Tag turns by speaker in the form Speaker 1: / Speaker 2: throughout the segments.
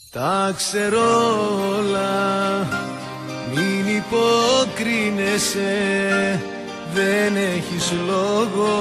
Speaker 1: Τα ξέρω όλα, μην υποκρίνεσαι, δεν έχεις λόγο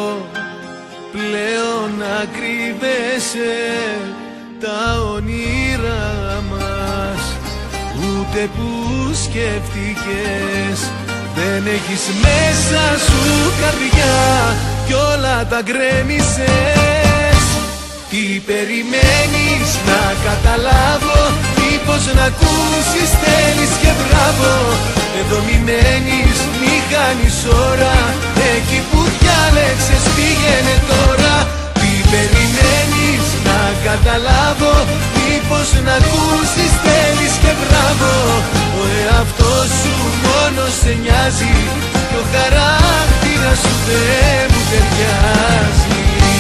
Speaker 1: πλέον να κρύβεσαι. Τα όνειρά μας ούτε που σκέφτηκες, δεν έχεις μέσα σου καρδιά κι όλα τα γκρέμισες. Τι περιμένεις να καταλάβω, μήπως να ακούσεις θέλεις και μπράβο. Εδώ μη μένεις, μη χάνεις ώρα, εκεί που διάλεξες πήγαινε τώρα. Τι περιμένεις να καταλάβω, μήπως να ακούσεις θέλεις και μπράβο. Ο εαυτός σου μόνο σε νοιάζει και ο χαρακτήρας σου δεν μου ταιριάζει.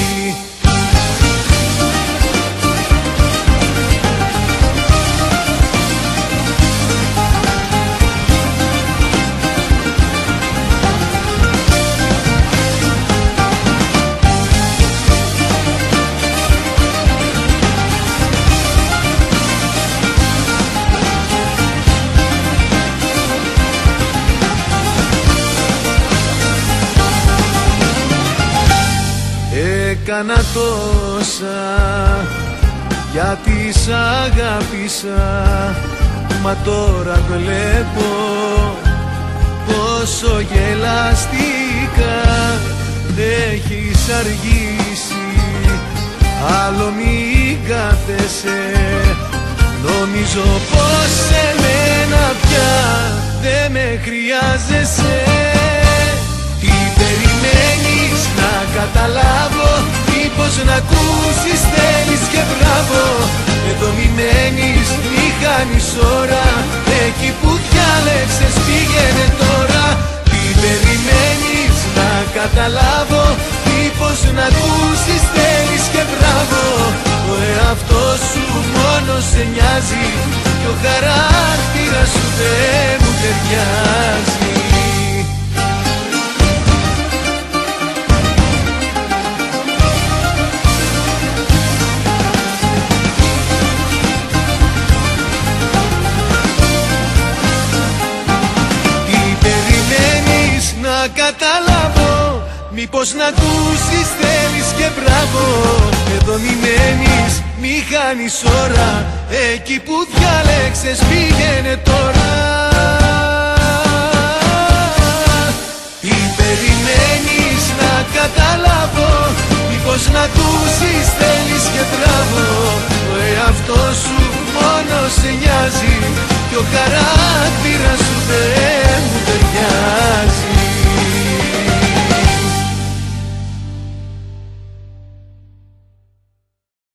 Speaker 1: Έκανα τόσα γιατί σ' αγάπησα, μα τώρα βλέπω πόσο γελαστικά έχεις αργήσει. Άλλο μη κάθεσαι, νομίζω πως εμένα πια δεν με χρειάζεσαι. Τι περιμένεις να καταλάβω, μήπως να ακούσεις θέλεις και μπράβο. Εδώ μη μένεις, μη χάνεις ώρα, εκεί που διάλεξες πήγαινε τώρα. Τι περιμένεις να καταλάβω, μήπως να ακούσεις θέλεις και μπράβο. Ο εαυτός σου μόνο σε νοιάζει και ο χαρακτήρας σου δεν μου ταιριάζει. Να καταλάβω, μήπως να ακούσεις θέλεις και μπράβο. Εδώ μη μένεις, μη χάνεις ώρα, εκεί που διάλεξες πήγαινε τώρα. Τι περιμένεις να καταλάβω, μήπως να ακούσεις θέλεις και μπράβο. Ο εαυτός σου μόνο σε νοιάζει και ο χαρακτήρας